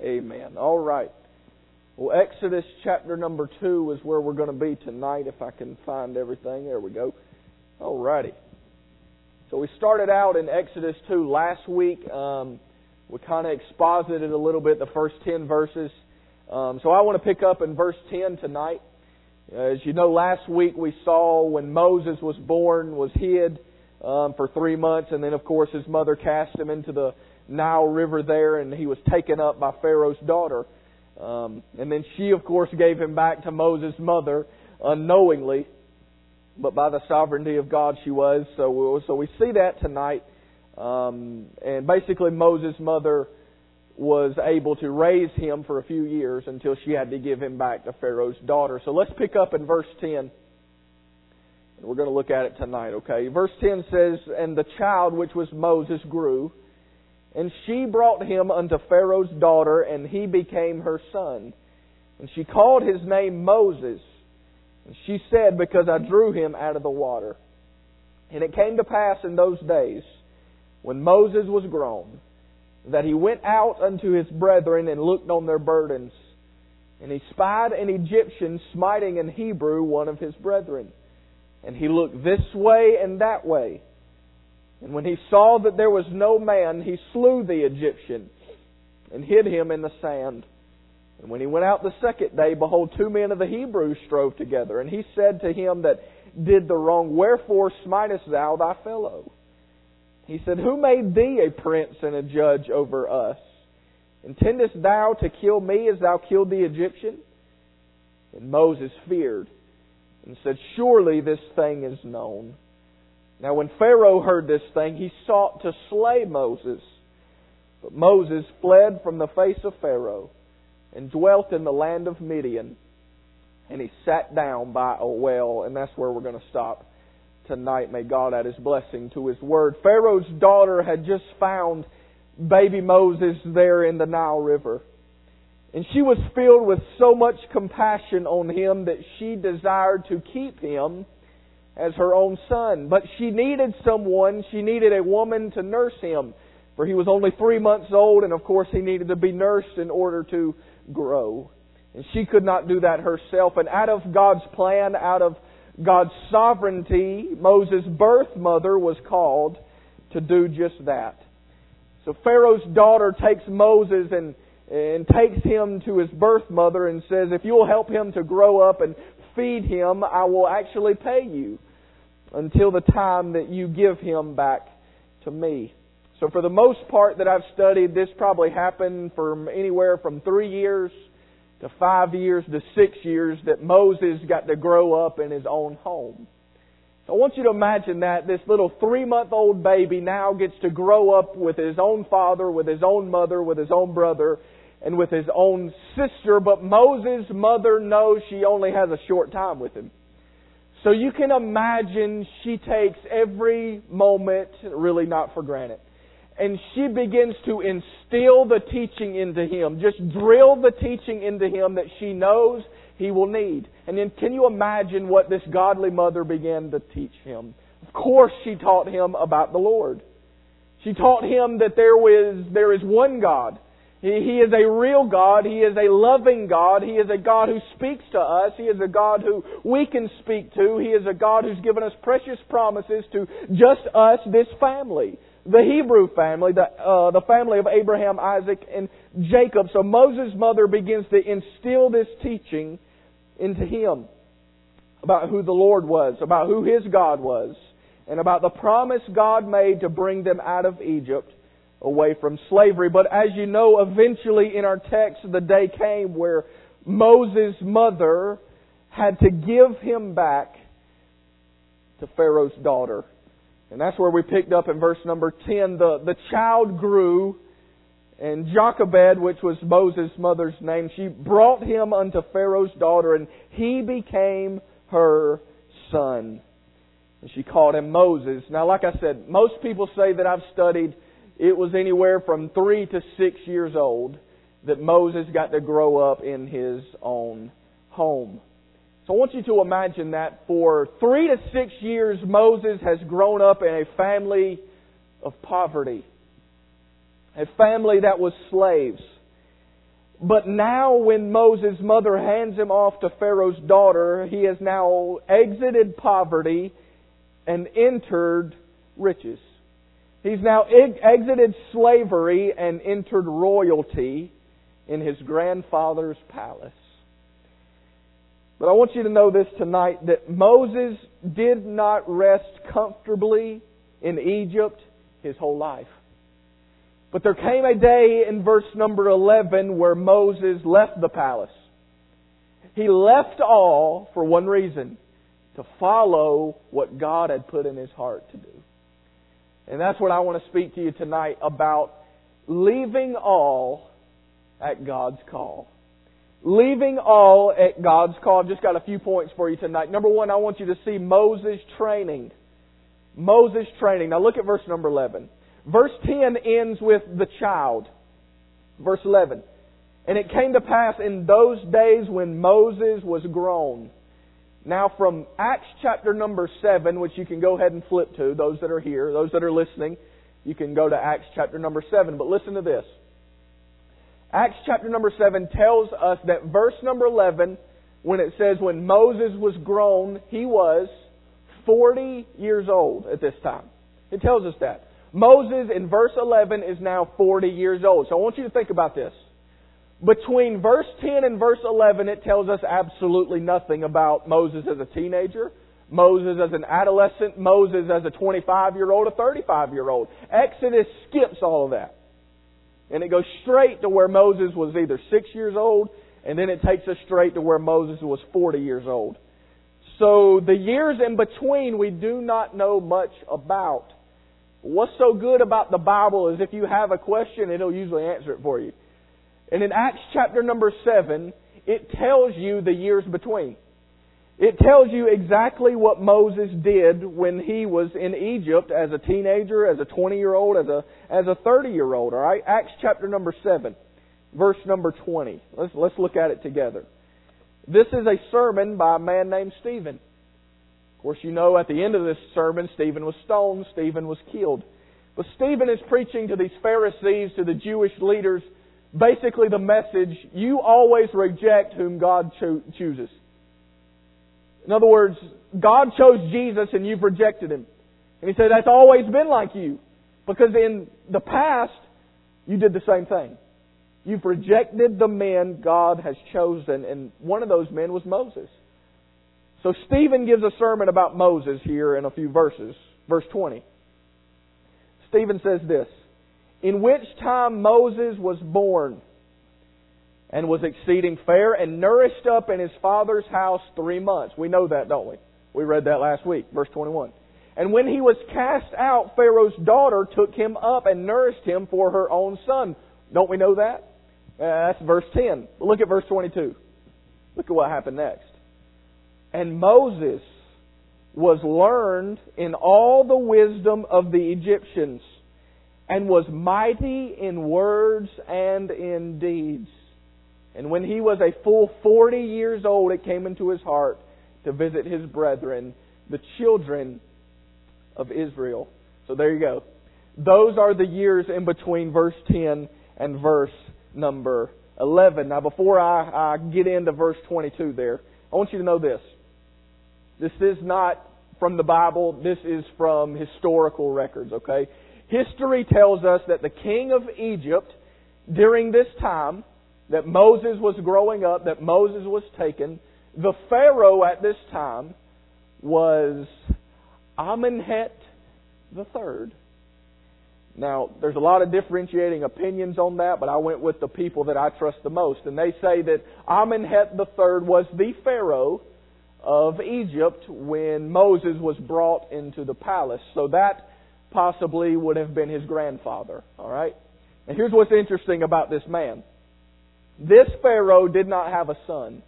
Amen. All right. Well, Exodus chapter number 2 is where we're going to be tonight, if I can find everything. There we go. All righty. So we started out in Exodus 2 last week. We kind of exposited a little bit the first 10 verses. So I want to pick up in verse 10 tonight. As you know, last week we saw when Moses was born, was hid for 3 months, and then of course his mother cast him into the Nile River there, and he was taken up by Pharaoh's daughter. And then she, of course, gave him back to Moses' mother unknowingly, but by the sovereignty of God she was. So we see that tonight. And basically Moses' mother was able to raise him for a few years until she had to give him back to Pharaoh's daughter. So let's pick up in verse 10. And we're going to look at it tonight, okay? Verse 10 says, "And the child which was Moses grew, and she brought him unto Pharaoh's daughter, and he became her son. And she called his name Moses. And she said, Because I drew him out of the water. And it came to pass in those days, when Moses was grown, that he went out unto his brethren and looked on their burdens. And he spied an Egyptian smiting an Hebrew, one of his brethren. And he looked this way and that way. And when he saw that there was no man, he slew the Egyptian and hid him in the sand. And when he went out the second day, behold, 2 men of the Hebrews strove together. And he said to him that did the wrong, Wherefore smitest thou thy fellow? He said, Who made thee a prince and a judge over us? Intendest thou to kill me as thou killed the Egyptian? And Moses feared and said, Surely this thing is known. Now when Pharaoh heard this thing, he sought to slay Moses. But Moses fled from the face of Pharaoh and dwelt in the land of Midian. And he sat down by a well. And that's where we're going to stop tonight. May God add His blessing to His Word. Pharaoh's daughter had just found baby Moses there in the Nile River. And she was filled with so much compassion on him that she desired to keep him as her own son. But she needed a woman to nurse him. For he was only 3 months old, and of course he needed to be nursed in order to grow. And she could not do that herself. And out of God's plan, out of God's sovereignty, Moses' birth mother was called to do just that. So Pharaoh's daughter takes Moses and takes him to his birth mother and says, If you'll help him to grow up and feed him, I will actually pay you until the time that you give him back to me. So for the most part that I've studied, this probably happened from anywhere from 3 years to 5 years to 6 years that Moses got to grow up in his own home. So I want you to imagine that this little 3-month-old baby now gets to grow up with his own father, with his own mother, with his own brother, and with his own sister. But Moses' mother knows she only has a short time with him. So you can imagine she takes every moment really not for granted. And she begins to instill the teaching into him. Just drill the teaching into him that she knows he will need. And then can you imagine what this godly mother began to teach him? Of course she taught him about the Lord. She taught him that there is one God. He is a real God. He is a loving God. He is a God who speaks to us. He is a God who we can speak to. He is a God who's given us precious promises to just us, this family. The Hebrew family, the family of Abraham, Isaac, and Jacob. So Moses' mother begins to instill this teaching into him about who the Lord was, about who his God was, and about the promise God made to bring them out of Egypt away from slavery. But as you know, eventually in our text, the day came where Moses' mother had to give him back to Pharaoh's daughter. And that's where we picked up in verse number 10. The child grew, and Jochebed, which was Moses' mother's name, she brought him unto Pharaoh's daughter, and he became her son. And she called him Moses. Now, like I said, most people say that I've studied, it was anywhere from 3 to 6 years old that Moses got to grow up in his own home. So I want you to imagine that for 3 to 6 years, Moses has grown up in a family of poverty. A family that was slaves. But now when Moses' mother hands him off to Pharaoh's daughter, he has now exited poverty and entered riches. He's now exited slavery and entered royalty in his grandfather's palace. But I want you to know this tonight, that Moses did not rest comfortably in Egypt his whole life. But there came a day in verse number 11 where Moses left the palace. He left all for one reason: to follow what God had put in his heart to do. And that's what I want to speak to you tonight about: leaving all at God's call. Leaving all at God's call. I've just got a few points for you tonight. Number one, I want you to see Moses' training. Moses' training. Now look at verse number 11. Verse 10 ends with the child. Verse 11. And it came to pass in those days when Moses was grown. Now from Acts chapter number 7, which you can go ahead and flip to, those that are here, those that are listening, you can go to Acts chapter number 7. But listen to this. Acts chapter number 7 tells us that verse number 11, when it says when Moses was grown, he was 40 years old at this time. It tells us that. Moses in verse 11 is now 40 years old. So I want you to think about this. Between verse 10 and verse 11, it tells us absolutely nothing about Moses as a teenager, Moses as an adolescent, Moses as a 25-year-old, a 35-year-old. Exodus skips all of that. And it goes straight to where Moses was either 6 years old, and then it takes us straight to where Moses was 40 years old. So the years in between we do not know much about. What's so good about the Bible is if you have a question, it'll usually answer it for you. And in Acts chapter number 7, it tells you the years between. It tells you exactly what Moses did when he was in Egypt as a teenager, as a 20-year-old, as a 30-year-old. All right, Acts chapter number 7, verse number 20. Let's look at it together. This is a sermon by a man named Stephen. Of course, you know at the end of this sermon, Stephen was stoned, Stephen was killed. But Stephen is preaching to these Pharisees, to the Jewish leaders, basically the message: you always reject whom God chooses. In other words, God chose Jesus and you've rejected Him. And he said that's always been like you. Because in the past, you did the same thing. You've rejected the men God has chosen, and one of those men was Moses. So Stephen gives a sermon about Moses here in a few verses. Verse 20. Stephen says this: in which time Moses was born, and was exceeding fair, and nourished up in his father's house 3 months. We know that, don't we? We read that last week, verse 21. And when he was cast out, Pharaoh's daughter took him up and nourished him for her own son. Don't we know that? That's verse 10. Look at verse 22. Look at what happened next. And Moses was learned in all the wisdom of the Egyptians, and was mighty in words and in deeds. And when he was a full 40 years old, it came into his heart to visit his brethren, the children of Israel. So there you go. Those are the years in between verse 10 and verse number 11. Now before I get into verse 22 there, I want you to know this. This is not from the Bible. This is from historical records, okay? History tells us that the king of Egypt, during this time that Moses was growing up, that Moses was taken, the Pharaoh at this time was Amenhotep III. Now, there's a lot of differentiating opinions on that, but I went with the people that I trust the most. And they say that Amenhotep III was the Pharaoh of Egypt when Moses was brought into the palace. So that possibly would have been his grandfather. All right? And here's what's interesting about this man. This Pharaoh did not have a son.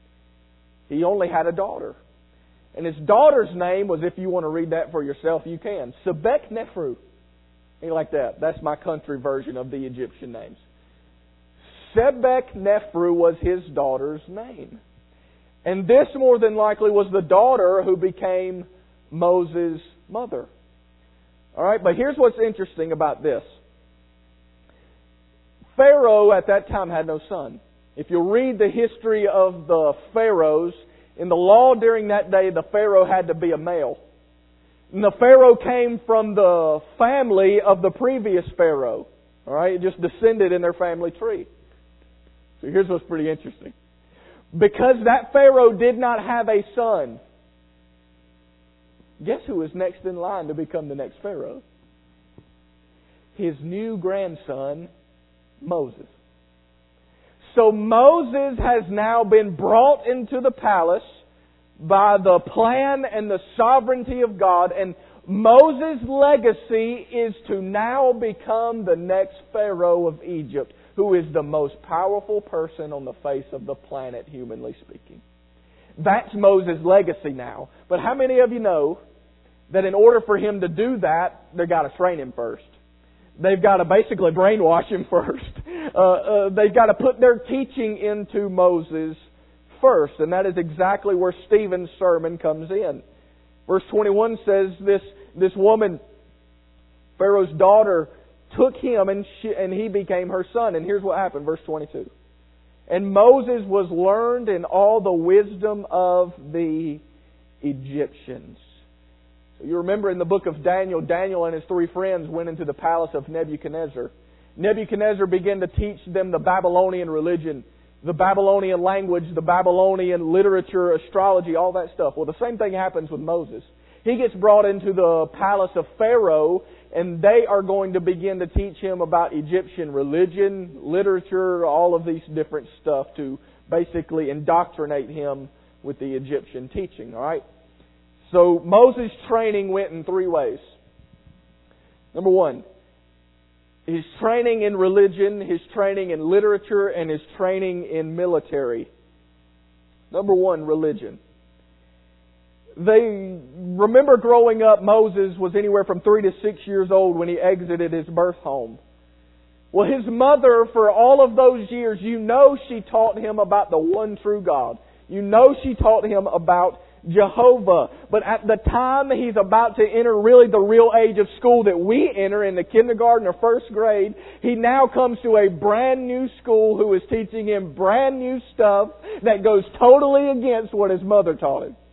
He only had a daughter. And his daughter's name was, if you want to read that for yourself, you can, Sebek-Nefru. Anything like that. That's my country version of the Egyptian names. Sebek-Nefru was his daughter's name. And this more than likely was the daughter who became Moses' mother. All right, but here's what's interesting about this. Pharaoh at that time had no son. If you read the history of the pharaohs, in the law during that day, the pharaoh had to be a male. And the pharaoh came from the family of the previous pharaoh. All right, it just descended in their family tree. So here's what's pretty interesting. Because that pharaoh did not have a son, guess who was next in line to become the next pharaoh? His new grandson, Moses. So Moses has now been brought into the palace by the plan and the sovereignty of God, and Moses' legacy is to now become the next Pharaoh of Egypt, who is the most powerful person on the face of the planet, humanly speaking. That's Moses' legacy now. But how many of you know that in order for him to do that, they've got to train him first? They've got to basically brainwash him first. They've got to put their teaching into Moses first. And that is exactly where Stephen's sermon comes in. Verse 21 says this woman, Pharaoh's daughter, took him and he became her son. And here's what happened, verse 22. And Moses was learned in all the wisdom of the Egyptians. So you remember in the book of Daniel, Daniel and his three friends went into the palace of Nebuchadnezzar. Nebuchadnezzar began to teach them the Babylonian religion, the Babylonian language, the Babylonian literature, astrology, all that stuff. Well, the same thing happens with Moses. He gets brought into the palace of Pharaoh, and they are going to begin to teach him about Egyptian religion, literature, all of these different stuff to basically indoctrinate him with the Egyptian teaching. All right? So Moses' training went in three ways. Number one, his training in religion, his training in literature, and his training in military. Number one, religion. They remember growing up, Moses was anywhere from 3 to 6 years old when he exited his birth home. Well, his mother, for all of those years, you know she taught him about the one true God. You know she taught him about Jehovah. But at the time he's about to enter really the real age of school that we enter in the kindergarten or first grade, he now comes to a brand new school who is teaching him brand new stuff that goes totally against what his mother taught him.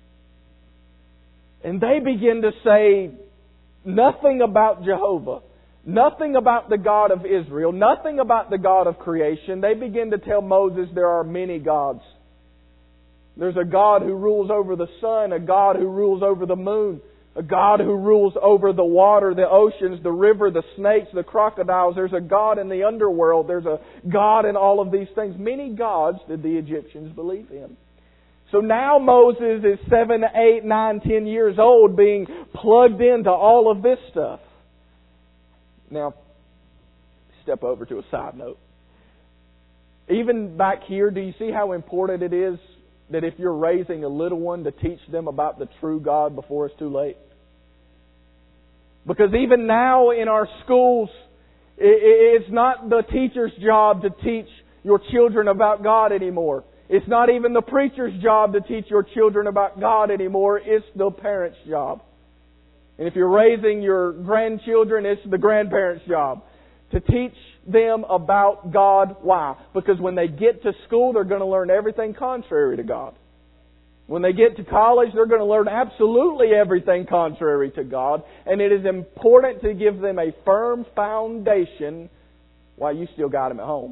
And they begin to say nothing about Jehovah, nothing about the God of Israel, nothing about the God of creation. They begin to tell Moses there are many gods. There's a God who rules over the sun, a God who rules over the moon, a God who rules over the water, the oceans, the river, the snakes, the crocodiles. There's a God in the underworld. There's a God in all of these things. Many gods did the Egyptians believe in. So now Moses is 7, 8, 9, 10 years old being plugged into all of this stuff. Now, step over to a side note. Even back here, do you see how important it is that if you're raising a little one to teach them about the true God before it's too late? Because even now in our schools, it's not the teacher's job to teach your children about God anymore. It's not even the preacher's job to teach your children about God anymore. It's the parent's job. And if you're raising your grandchildren, it's the grandparent's job to teach them about God. Why? Because when they get to school, they're going to learn everything contrary to God. When they get to college, they're going to learn absolutely everything contrary to God. And it is important to give them a firm foundation while you still got them at home.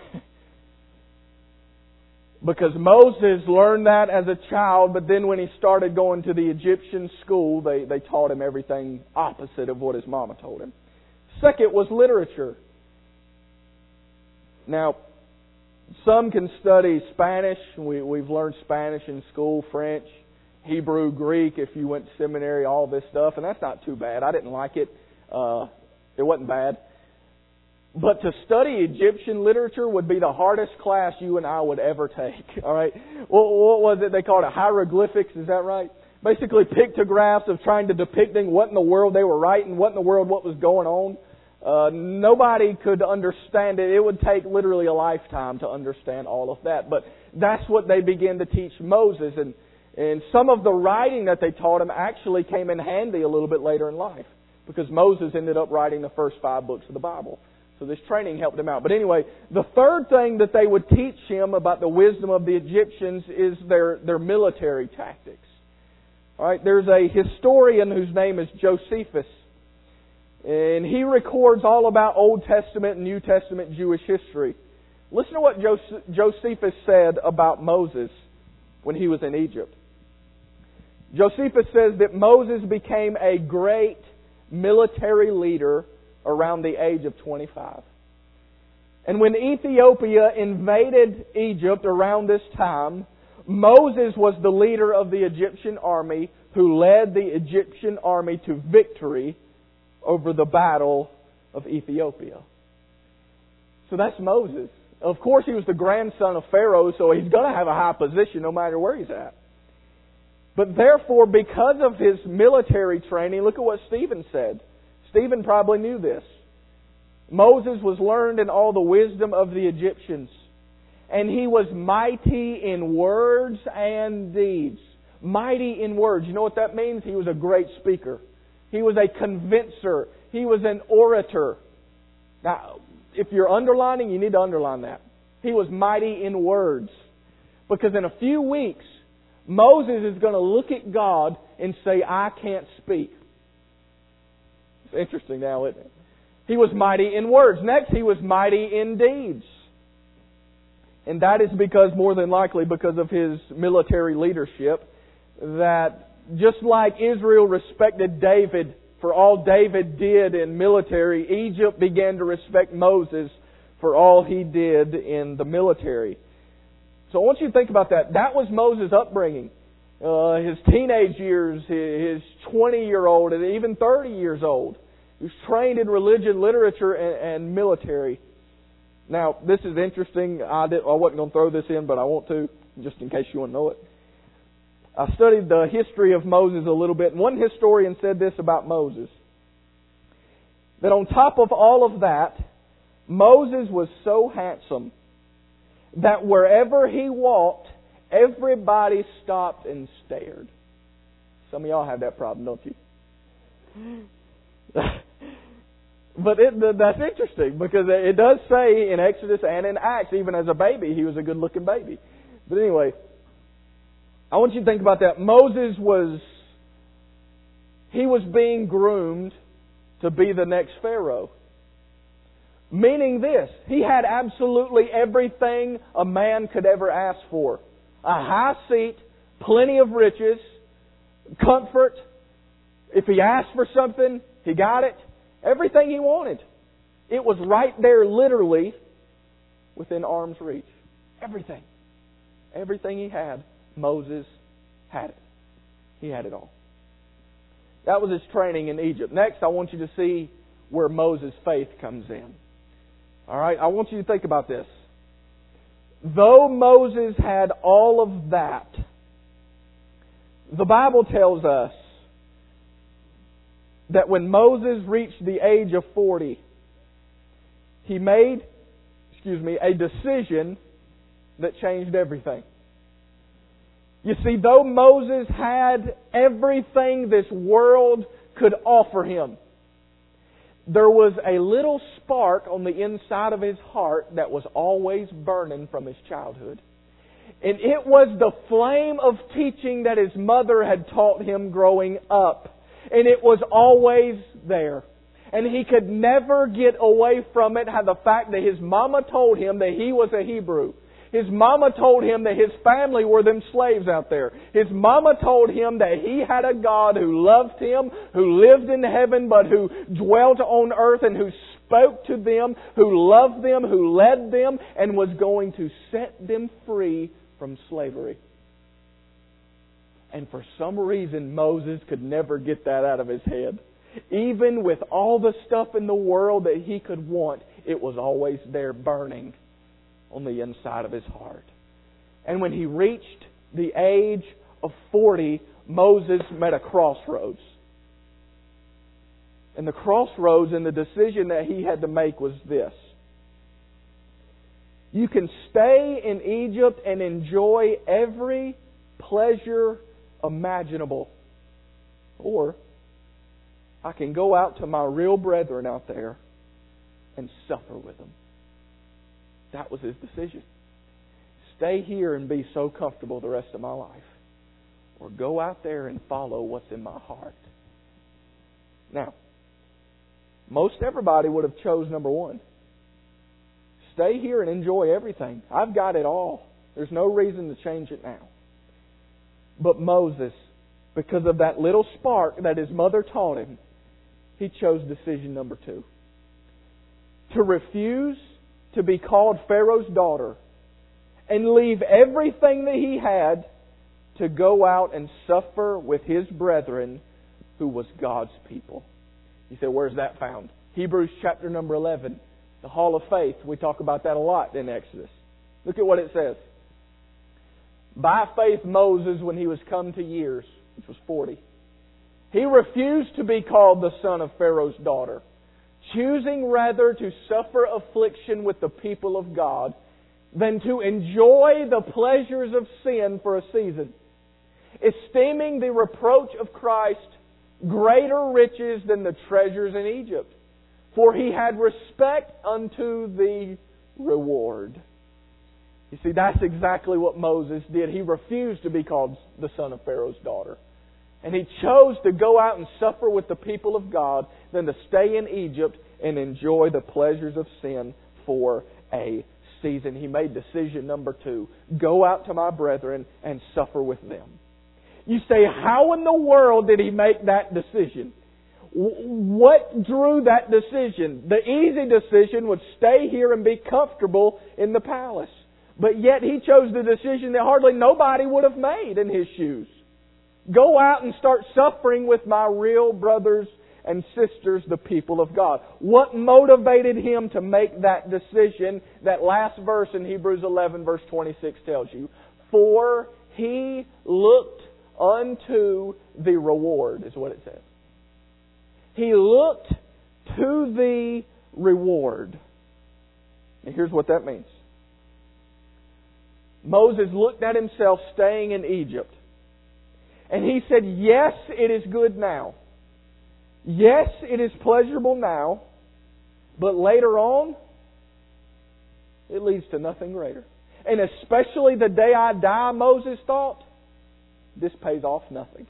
Because Moses learned that as a child, but then when he started going to the Egyptian school, they taught him everything opposite of what his mama told him. Second was literature. Now, some can study Spanish. We've learned Spanish in school, French, Hebrew, Greek, if you went to seminary, all this stuff. And that's not too bad. I didn't like it. It wasn't bad. But to study Egyptian literature would be the hardest class you and I would ever take. All right? What was it? They called it hieroglyphics. Is that right? Basically pictographs of trying to depicting what in the world they were writing, what in the world what was going on. Nobody could understand it. It would take literally a lifetime to understand all of that. But that's what they began to teach Moses. And some of the writing that they taught him actually came in handy a little bit later in life. Because Moses ended up writing the first 5 books of the Bible. So this training helped him out. But anyway, the third thing that they would teach him about the wisdom of the Egyptians is their military tactics. All right, there's a historian whose name is Josephus. And he records all about Old Testament and New Testament Jewish history. Listen to what Josephus said about Moses when he was in Egypt. Josephus says that Moses became a great military leader around the age of 25. And when Ethiopia invaded Egypt around this time, Moses was the leader of the Egyptian army who led the Egyptian army to victory over the battle of Ethiopia. So that's Moses. Of course, he was the grandson of Pharaoh, so he's going to have a high position no matter where he's at. But therefore, because of his military training, look at what Stephen said. Stephen probably knew this. Moses was learned in all the wisdom of the Egyptians, and he was mighty in words and deeds. Mighty in words. You know what that means? He was a great speaker. He was a convincer. He was an orator. Now, if you're underlining, you need to underline that. He was mighty in words. Because in a few weeks, Moses is going to look at God and say, I can't speak. It's interesting now, isn't it? He was mighty in words. Next, he was mighty in deeds. And that is because, more than likely, because of his military leadership, that just like Israel respected David for all David did in military, Egypt began to respect Moses for all he did in the military. So I want you to think about that. That was Moses' upbringing. His teenage years, his 20-year-old, and even 30 years old. He was trained in religion, literature, and military. Now, this is interesting. I wasn't going to throw this in, but I want to, just in case you want to know it. I studied the history of Moses a little bit, and one historian said this about Moses. That on top of all of that, Moses was so handsome that wherever he walked, everybody stopped and stared. Some of y'all have that problem, don't you? But that's interesting, because it does say in Exodus and in Acts, even as a baby, he was a good-looking baby. But anyway, I want you to think about that. Moses was being groomed to be the next Pharaoh. Meaning this, he had absolutely everything a man could ever ask for. A high seat, plenty of riches, comfort. If he asked for something, he got it. Everything he wanted. It was right there, literally, within arm's reach. Everything. Everything he had, Moses had it. He had it all. That was his training in Egypt. Next, I want you to see where Moses' faith comes in. All right, I want you to think about this. Though Moses had all of that, the Bible tells us that when Moses reached the age of 40, he made, a decision that changed everything. You see, though Moses had everything this world could offer him, there was a little spark on the inside of his heart that was always burning from his childhood. And it was the flame of teaching that his mother had taught him growing up. And it was always there. And he could never get away from it. Had the fact that his mama told him that he was a Hebrew. His mama told him that his family were them slaves out there. His mama told him that he had a God who loved him, who lived in heaven, but who dwelt on earth and who spoke to them, who loved them, who led them, and was going to set them free from slavery. And for some reason, Moses could never get that out of his head. Even with all the stuff in the world that he could want, it was always there burning on the inside of his heart. And when he reached the age of 40, Moses met a crossroads. And the crossroads and the decision that he had to make was this. You can stay in Egypt and enjoy every pleasure imaginable. Or I can go out to my real brethren out there and suffer with them. That was his decision. Stay here and be so comfortable the rest of my life, or go out there and follow what's in my heart. Now, most everybody would have chose number one. Stay here and enjoy everything. I've got it all. There's no reason to change it now. But Moses, because of that little spark that his mother taught him, he chose decision number two. To refuse to be called Pharaoh's daughter and leave everything that he had to go out and suffer with his brethren who was God's people. You say, where's that found? Hebrews chapter number 11, the Hall of Faith. We talk about that a lot in Exodus. Look at what it says. By faith Moses, when he was come to years, which was 40, he refused to be called the son of Pharaoh's daughter, choosing rather to suffer affliction with the people of God than to enjoy the pleasures of sin for a season, esteeming the reproach of Christ greater riches than the treasures in Egypt, for he had respect unto the reward. You see, that's exactly what Moses did. He refused to be called the son of Pharaoh's daughter. And he chose to go out and suffer with the people of God than to stay in Egypt and enjoy the pleasures of sin for a season. He made decision number two. Go out to my brethren and suffer with them. You say, how in the world did he make that decision? What drew that decision? The easy decision would stay here and be comfortable in the palace. But yet he chose the decision that hardly nobody would have made in his shoes. Go out and start suffering with my real brothers and sisters, the people of God. What motivated him to make that decision? That last verse in Hebrews 11 verse 26 tells you. For he looked unto the reward, is what it says. He looked to the reward. And here's what that means. Moses looked at himself staying in Egypt. And he said, yes, it is good now. Yes, it is pleasurable now. But later on, it leads to nothing greater. And especially the day I die, Moses thought, this pays off nothing.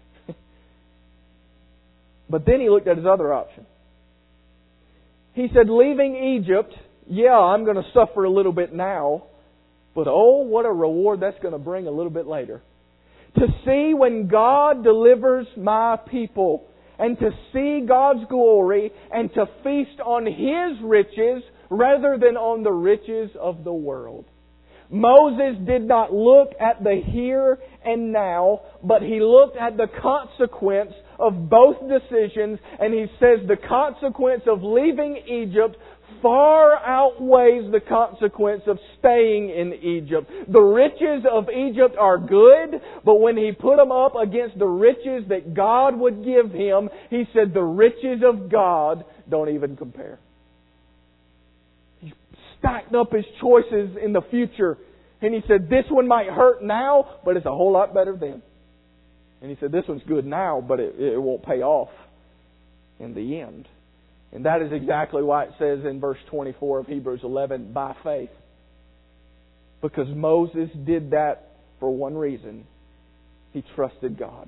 But then he looked at his other option. He said, leaving Egypt, yeah, I'm going to suffer a little bit now. But oh, what a reward that's going to bring a little bit later. To see when God delivers my people, and to see God's glory, and to feast on His riches rather than on the riches of the world. Moses did not look at the here and now, but he looked at the consequence of both decisions, and he says the consequence of leaving Egypt far outweighs the consequence of staying in Egypt. The riches of Egypt are good, but when he put them up against the riches that God would give him, he said the riches of God don't even compare. He stacked up his choices in the future, and he said this one might hurt now, but it's a whole lot better then. And he said this one's good now, but it won't pay off in the end. And that is exactly why it says in verse 24 of Hebrews 11, by faith. Because Moses did that for one reason. He trusted God.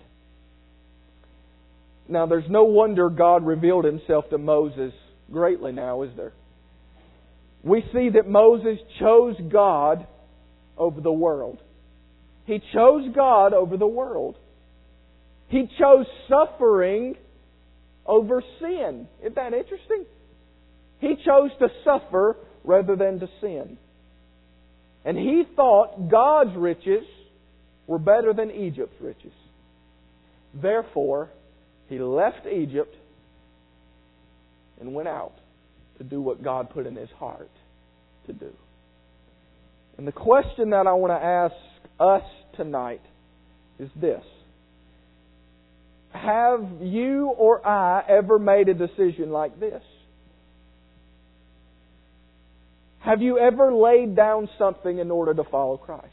Now there's no wonder God revealed Himself to Moses greatly now, is there? We see that Moses chose God over the world. He chose God over the world. He chose suffering over sin. Isn't that interesting? He chose to suffer rather than to sin. And he thought God's riches were better than Egypt's riches. Therefore, he left Egypt and went out to do what God put in his heart to do. And the question that I want to ask us tonight is this. Have you or I ever made a decision like this? Have you ever laid down something in order to follow Christ?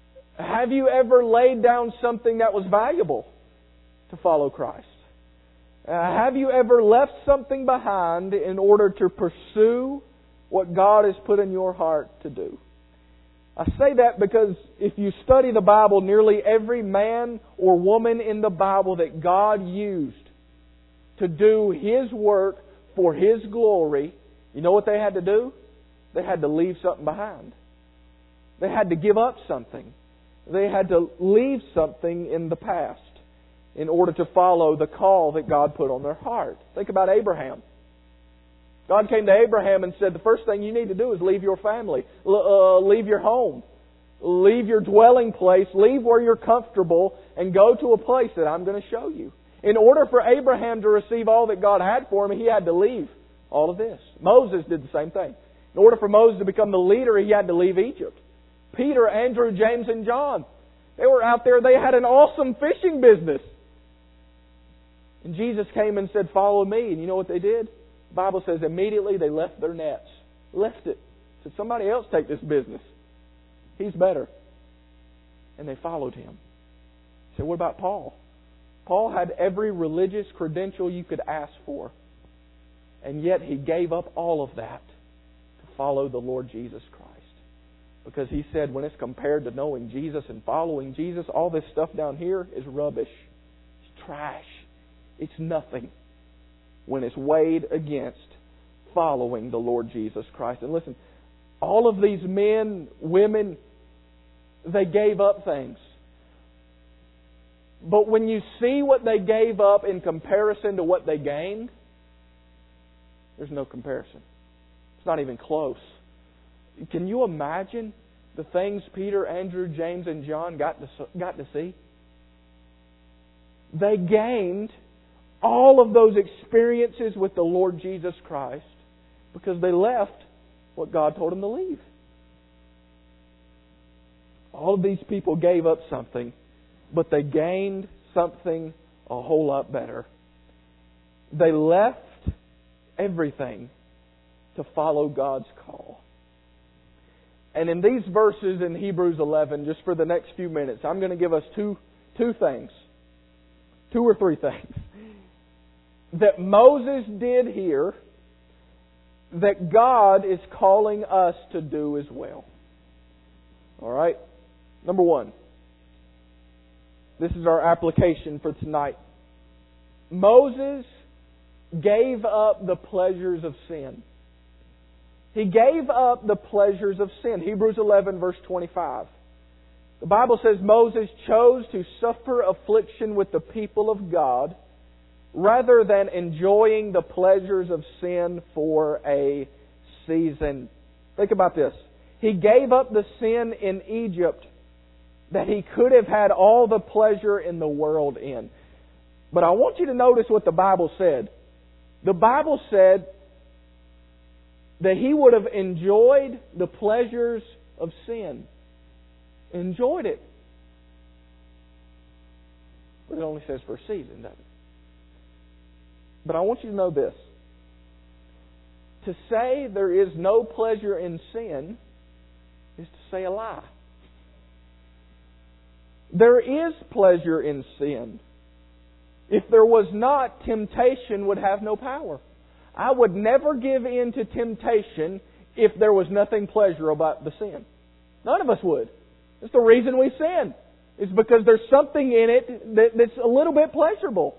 Have you ever laid down something that was valuable to follow Christ? Have you ever left something behind in order to pursue what God has put in your heart to do? I say that because if you study the Bible, nearly every man or woman in the Bible that God used to do His work for His glory, you know what they had to do? They had to leave something behind. They had to give up something. They had to leave something in the past in order to follow the call that God put on their heart. Think about Abraham. God came to Abraham and said, the first thing you need to do is leave your family, leave your home, leave your dwelling place, leave where you're comfortable, and go to a place that I'm going to show you. In order for Abraham to receive all that God had for him, he had to leave all of this. Moses did the same thing. In order for Moses to become the leader, he had to leave Egypt. Peter, Andrew, James, and John, they were out there, they had an awesome fishing business. And Jesus came and said, follow me. And you know what they did? The Bible says immediately they left their nets. Left it. Said, somebody else take this business. He's better. And they followed him. So what about Paul? Paul had every religious credential you could ask for. And yet he gave up all of that to follow the Lord Jesus Christ. Because he said when it's compared to knowing Jesus and following Jesus, all this stuff down here is rubbish. It's trash. It's nothing when it's weighed against following the Lord Jesus Christ. And listen, all of these men, women, they gave up things. But when you see what they gave up in comparison to what they gained, there's no comparison. It's not even close. Can you imagine the things Peter, Andrew, James, and John got to see? They gained all of those experiences with the Lord Jesus Christ because they left what God told them to leave. All of these people gave up something, but they gained something a whole lot better. They left everything to follow God's call. And in these verses in Hebrews 11, just for the next few minutes, I'm going to give us two things. 2 or 3 things that Moses did here that God is calling us to do as well. All right? Number 1. This is our application for tonight. Moses gave up the pleasures of sin. He gave up the pleasures of sin. Hebrews 11 verse 25. The Bible says Moses chose to suffer affliction with the people of God rather than enjoying the pleasures of sin for a season. Think about this. He gave up the sin in Egypt that he could have had all the pleasure in the world in. But I want you to notice what the Bible said. The Bible said that he would have enjoyed the pleasures of sin. Enjoyed it. But it only says for a season, doesn't it? But I want you to know this. To say there is no pleasure in sin is to say a lie. There is pleasure in sin. If there was not, temptation would have no power. I would never give in to temptation if there was nothing pleasurable about the sin. None of us would. That's the reason we sin. It's because there's something in it that's a little bit pleasurable.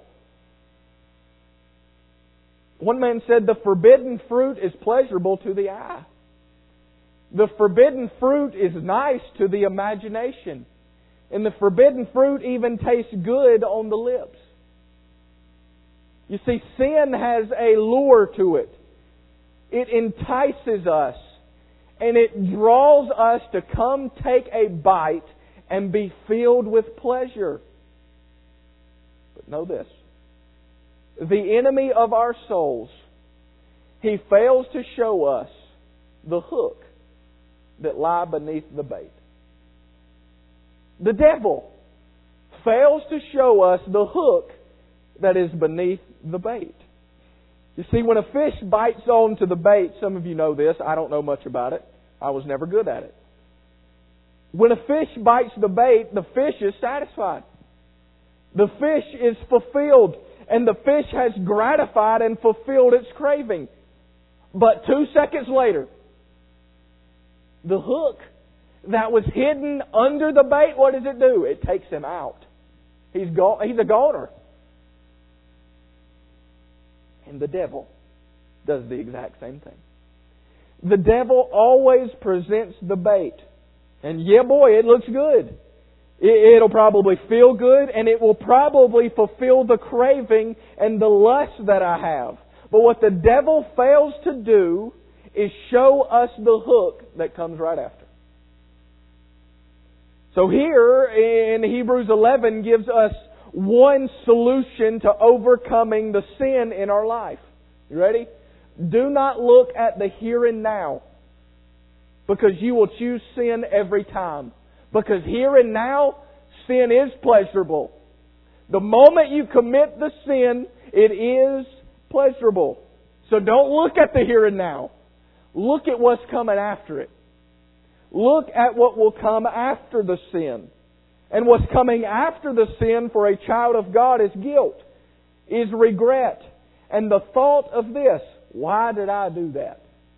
One man said the forbidden fruit is pleasurable to the eye. The forbidden fruit is nice to the imagination. And the forbidden fruit even tastes good on the lips. You see, sin has a lure to it. It entices us. And it draws us to come take a bite and be filled with pleasure. But know this. The enemy of our souls, he fails to show us the hook that lie beneath the bait. The devil fails to show us the hook that is beneath the bait. You see, when a fish bites onto the bait, some of you know this, I don't know much about it. I was never good at it. When a fish bites the bait, the fish is satisfied. The fish is fulfilled. and the fish has gratified and fulfilled its craving. But 2 seconds later, the hook that was hidden under the bait, what does it do? It takes him out. He's a goner. And the devil does the exact same thing. The devil always presents the bait. And yeah, boy, it looks good. It'll probably feel good, and it will probably fulfill the craving and the lust that I have. But what the devil fails to do is show us the hook that comes right after. So here in Hebrews 11 gives us one solution to overcoming the sin in our life. You ready? Do not look at the here and now, because you will choose sin every time. Because here and now, sin is pleasurable. The moment you commit the sin, it is pleasurable. So don't look at the here and now. Look at what's coming after it. Look at what will come after the sin. And what's coming after the sin for a child of God is guilt, is regret, and the thought of this: why did I do that?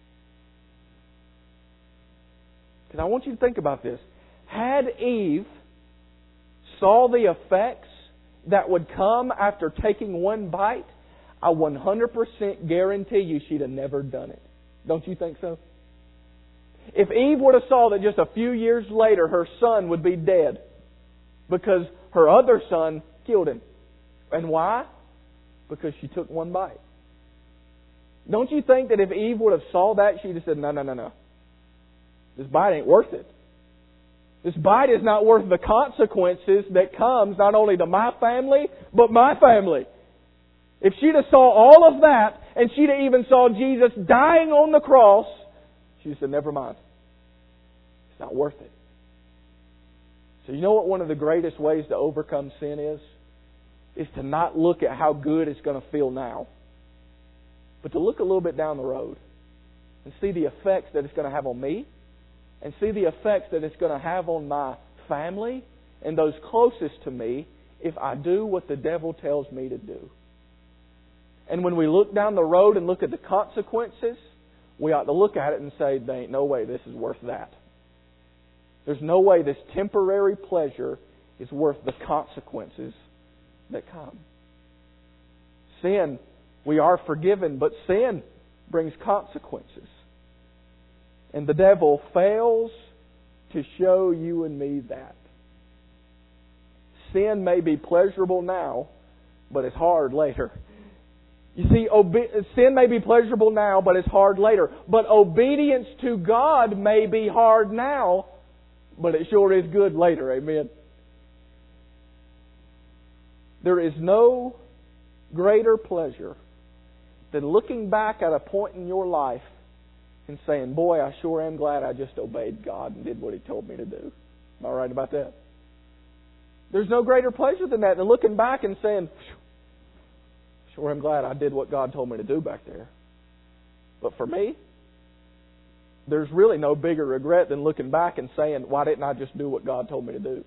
Because I want you to think about this. Had Eve saw the effects that would come after taking one bite, I 100% guarantee you she'd have never done it. Don't you think so? If Eve would have saw that just a few years later her son would be dead because her other son killed him. And why? Because she took one bite. Don't you think that if Eve would have saw that, she'd have said, no. This bite ain't worth it. This bite is not worth the consequences that comes not only to my family, but my family. If she'd have saw all of that, and she'd have even saw Jesus dying on the cross, she'd have said, never mind. It's not worth it. So you know what one of the greatest ways to overcome sin is? Is to not look at how good it's going to feel now, but to look a little bit down the road and see the effects that it's going to have on me, and see the effects that it's going to have on my family and those closest to me if I do what the devil tells me to do. And when we look down the road and look at the consequences, we ought to look at it and say, there ain't no way this is worth that. There's no way this temporary pleasure is worth the consequences that come. Sin, we are forgiven, but sin brings consequences. And the devil fails to show you and me that. Sin may be pleasurable now, but it's hard later. You see, sin may be pleasurable now, but it's hard later. But obedience to God may be hard now, but it sure is good later. Amen. There is no greater pleasure than looking back at a point in your life and saying, boy, I sure am glad I just obeyed God and did what He told me to do. Am I right about that? There's no greater pleasure than that, than looking back and saying, sure am glad I did what God told me to do back there. But for me, there's really no bigger regret than looking back and saying, why didn't I just do what God told me to do?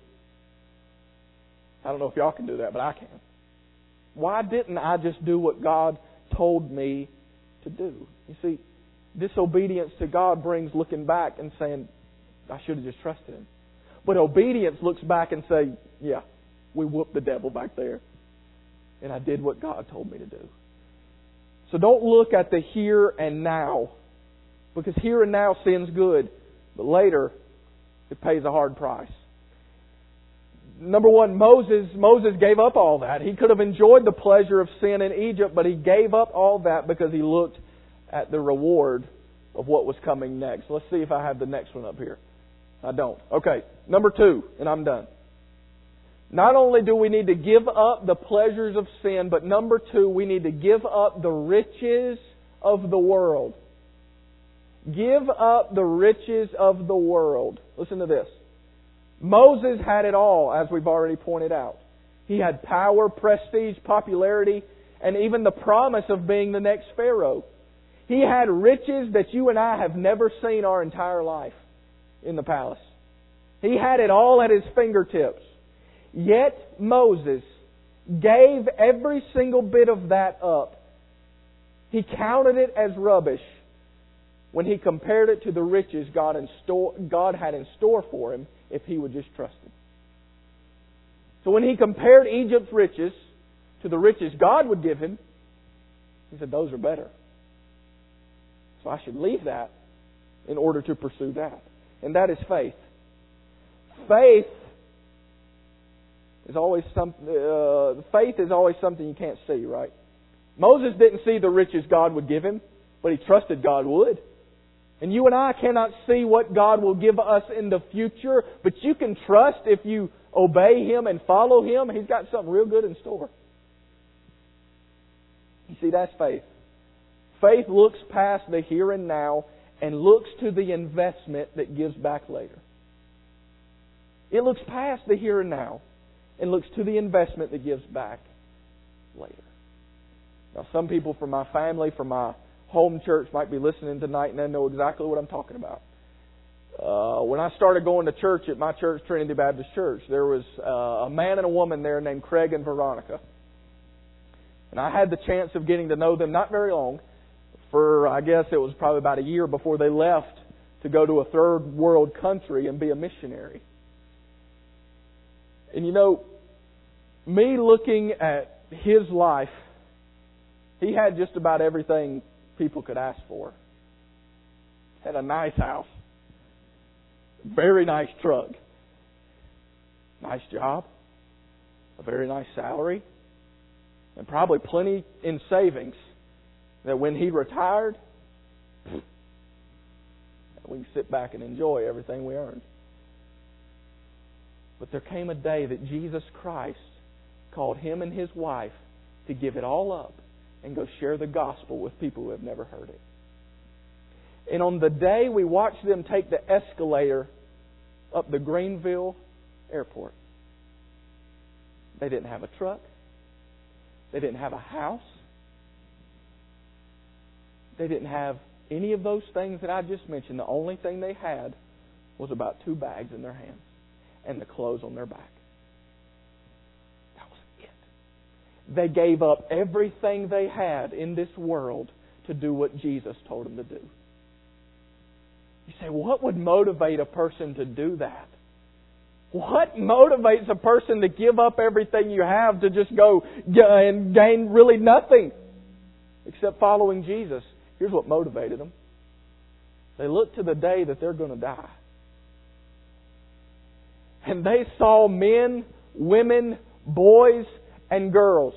I don't know if y'all can do that, but I can. Why didn't I just do what God told me to do? You see, disobedience to God brings looking back and saying, I should have just trusted Him. But obedience looks back and say, yeah, we whooped the devil back there. And I did what God told me to do. So don't look at the here and now. Because here and now sin's good. But later, it pays a hard price. Number one, Moses gave up all that. He could have enjoyed the pleasure of sin in Egypt, but he gave up all that because he looked at the reward of what was coming next. Let's see if I have the next one up here. I don't. Okay, number 2, and I'm done. Not only do we need to give up the pleasures of sin, but number 2, we need to give up the riches of the world. Give up the riches of the world. Listen to this. Moses had it all, as we've already pointed out. He had power, prestige, popularity, and even the promise of being the next Pharaoh. He had riches that you and I have never seen our entire life in the palace. He had it all at his fingertips. Yet Moses gave every single bit of that up. He counted it as rubbish when he compared it to the riches God had in store for him if he would just trust Him. So when he compared Egypt's riches to the riches God would give him, he said, those are better. So I should leave that in order to pursue that. And that is faith. Faith is always something you can't see, right? Moses didn't see the riches God would give him, but he trusted God would. And you and I cannot see what God will give us in the future, but you can trust if you obey Him and follow Him, He's got something real good in store. You see, that's faith. Faith looks past the here and now and looks to the investment that gives back later. It looks past the here and now and looks to the investment that gives back later. Now, some people from my family, from my home church might be listening tonight and they know exactly what I'm talking about. When I started going to church at my church, Trinity Baptist Church, there was a man and a woman there named Craig and Veronica. And I had the chance of getting to know them not very long. For, I guess it was probably about a year before they left to go to a third world country and be a missionary. And you know, me looking at his life, he had just about everything people could ask for. Had a nice house. Very nice truck. Nice job. A very nice salary. And probably plenty in savings. That when he retired, we can sit back and enjoy everything we earned. But there came a day that Jesus Christ called him and his wife to give it all up and go share the gospel with people who have never heard it. And on the day we watched them take the escalator up the Greenville airport, they didn't have a truck. They didn't have a house. They didn't have any of those things that I just mentioned. The only thing they had was about 2 bags in their hands and the clothes on their back. That was it. They gave up everything they had in this world to do what Jesus told them to do. You say, what would motivate a person to do that? What motivates a person to give up everything you have to just go and gain really nothing except following Jesus? Here's what motivated them. They looked to the day that they're going to die. And they saw men, women, boys, and girls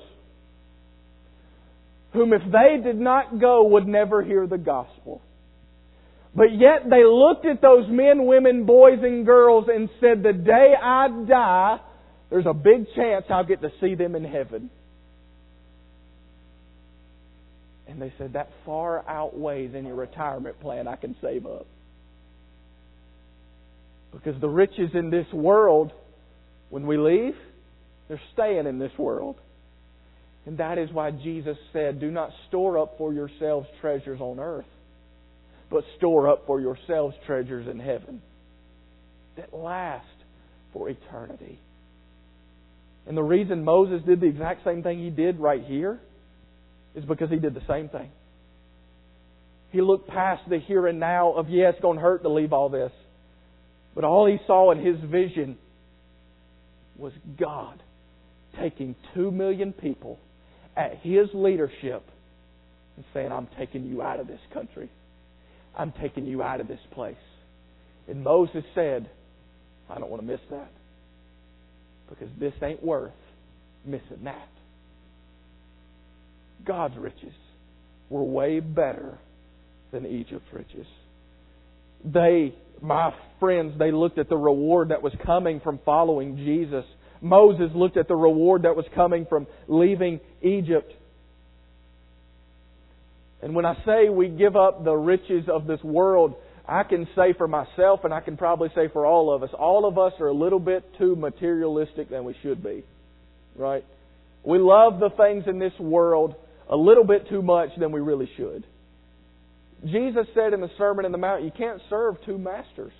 whom if they did not go would never hear the gospel. But yet they looked at those men, women, boys, and girls and said, the day I die, there's a big chance I'll get to see them in heaven. And they said, that far outweighs any retirement plan I can save up. Because the riches in this world, when we leave, they're staying in this world. And that is why Jesus said, do not store up for yourselves treasures on earth, but store up for yourselves treasures in heaven that last for eternity. And the reason Moses did the exact same thing he did right here is because he did the same thing. He looked past the here and now of, yeah, it's going to hurt to leave all this. But all he saw in his vision was God taking 2 million people at His leadership and saying, I'm taking you out of this country. I'm taking you out of this place. And Moses said, I don't want to miss that. Because this ain't worth missing that. God's riches were way better than Egypt's riches. My friends, they looked at the reward that was coming from following Jesus. Moses looked at the reward that was coming from leaving Egypt. And when I say we give up the riches of this world, I can say for myself, and I can probably say for all of us are a little bit too materialistic than we should be. Right? We love the things in this world a little bit too much than we really should. Jesus said in the Sermon on the Mount, you can't serve 2 masters.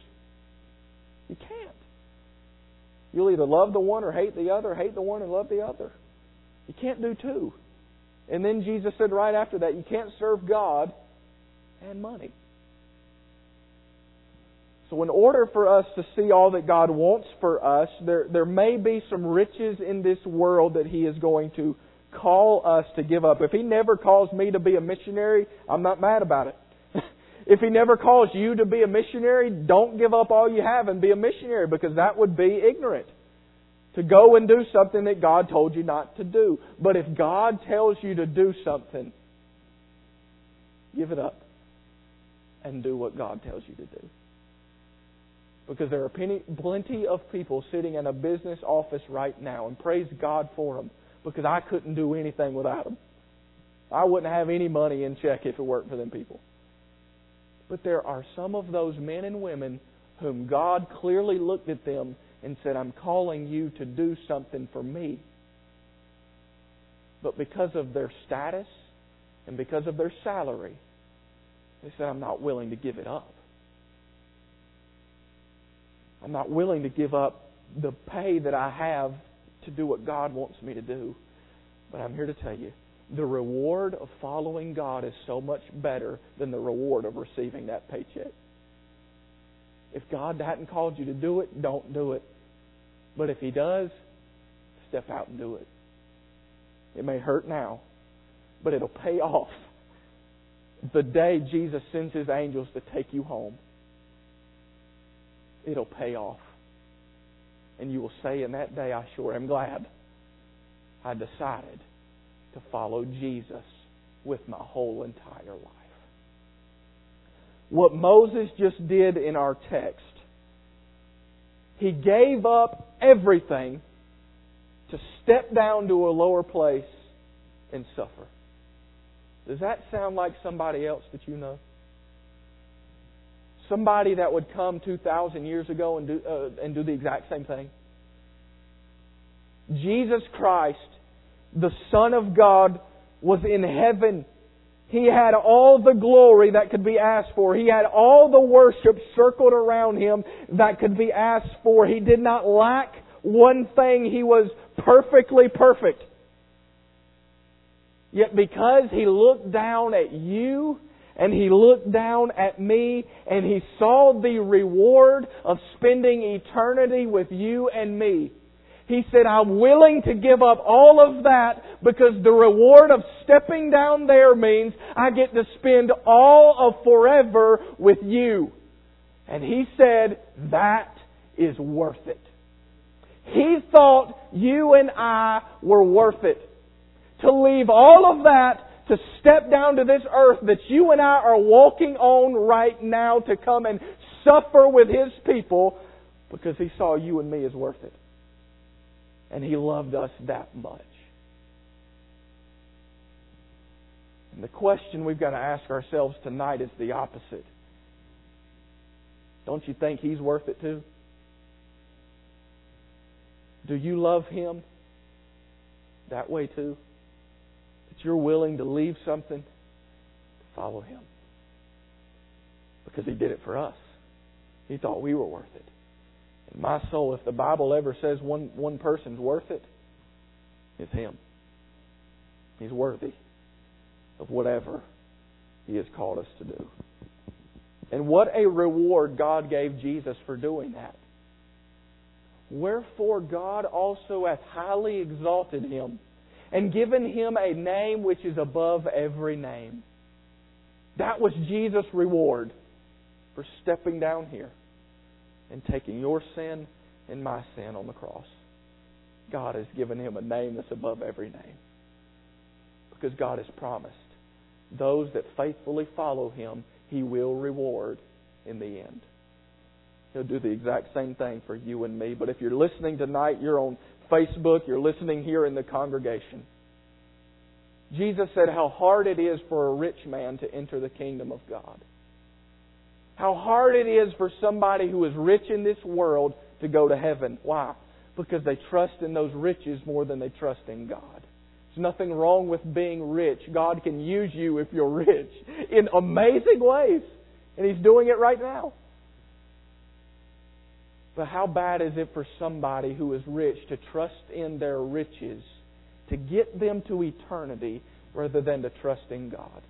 You can't. You'll either love the one or hate the other, hate the one and love the other. You can't do two. And then Jesus said right after that, you can't serve God and money. So in order for us to see all that God wants for us, there may be some riches in this world that He is going to call us to give up. If He never calls me to be a missionary, I'm not mad about it. If He never calls you to be a missionary, don't give up all you have and be a missionary, because that would be ignorant. To go and do something that God told you not to do. But if God tells you to do something, give it up and do what God tells you to do. Because there are plenty of people sitting in a business office right now, and praise God for them, because I couldn't do anything without them. I wouldn't have any money in check if it weren't for them people. But there are some of those men and women whom God clearly looked at them and said, I'm calling you to do something for me. But because of their status and because of their salary, they said, I'm not willing to give it up. I'm not willing to give up the pay that I have to do what God wants me to do. But I'm here to tell you, the reward of following God is so much better than the reward of receiving that paycheck. If God hadn't called you to do it, don't do it. But if He does, step out and do it. It may hurt now, but it'll pay off the day Jesus sends His angels to take you home. It'll pay off. And you will say in that day, I sure am glad I decided to follow Jesus with my whole entire life. What Moses just did in our text, he gave up everything to step down to a lower place and suffer. Does that sound like somebody else that you know? Somebody that would come 2,000 years ago and do the exact same thing? Jesus Christ, the Son of God, was in heaven. He had all the glory that could be asked for. He had all the worship circled around Him that could be asked for. He did not lack one thing. He was perfectly perfect. Yet because He looked down at you and He looked down at me and He saw the reward of spending eternity with you and me, He said, I'm willing to give up all of that because the reward of stepping down there means I get to spend all of forever with you. And He said, that is worth it. He thought you and I were worth it. To leave all of that, to step down to this earth that you and I are walking on right now, to come and suffer with His people, because He saw you and me as worth it. And He loved us that much. And the question we've got to ask ourselves tonight is the opposite. Don't you think He's worth it too? Do you love Him that way too? That you're willing to leave something to follow Him? Because He did it for us. He thought we were worth it. In my soul, if the Bible ever says one person's worth it, it's Him. He's worthy of whatever He has called us to do. And what a reward God gave Jesus for doing that. Wherefore God also hath highly exalted Him, and given Him a name which is above every name. That was Jesus' reward for stepping down here and taking your sin and my sin on the cross. God has given Him a name that's above every name. Because God has promised those that faithfully follow Him, He will reward in the end. He'll do the exact same thing for you and me. But if you're listening tonight, you're on Facebook, you're listening here in the congregation. Jesus said how hard it is for a rich man to enter the kingdom of God. How hard it is for somebody who is rich in this world to go to heaven. Why? Because they trust in those riches more than they trust in God. There's nothing wrong with being rich. God can use you if you're rich in amazing ways. And He's doing it right now. But how bad is it for somebody who is rich to trust in their riches to get them to eternity rather than to trust in God.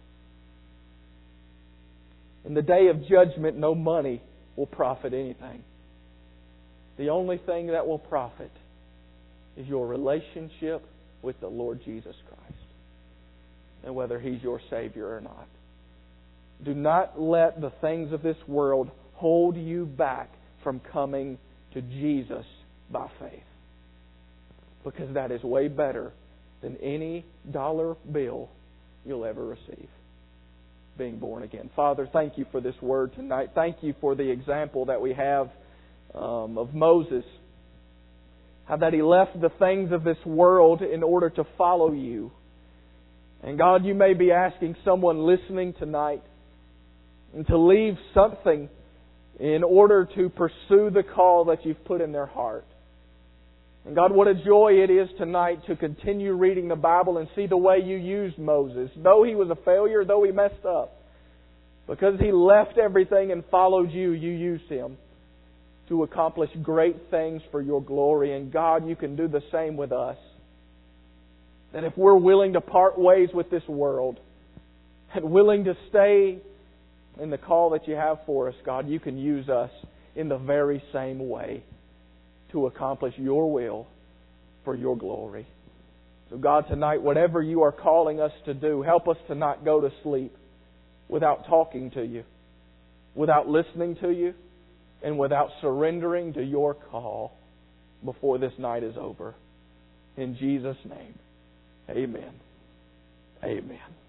In the day of judgment, no money will profit anything. The only thing that will profit is your relationship with the Lord Jesus Christ, and whether He's your Savior or not. Do not let the things of this world hold you back from coming to Jesus by faith, because that is way better than any dollar bill you'll ever receive, being born again. Father, thank You for this word tonight. Thank You for the example that we have of Moses, how that he left the things of this world in order to follow You. And God, You may be asking someone listening tonight and to leave something in order to pursue the call that You've put in their heart. And God, what a joy it is tonight to continue reading the Bible and see the way You used Moses. Though he was a failure, though he messed up, because he left everything and followed You, You used him to accomplish great things for Your glory. And God, You can do the same with us. That if we're willing to part ways with this world and willing to stay in the call that You have for us, God, You can use us in the very same way to accomplish Your will for Your glory. So God, tonight, whatever You are calling us to do, help us to not go to sleep without talking to You, without listening to You, and without surrendering to Your call before this night is over. In Jesus' name, amen. Amen.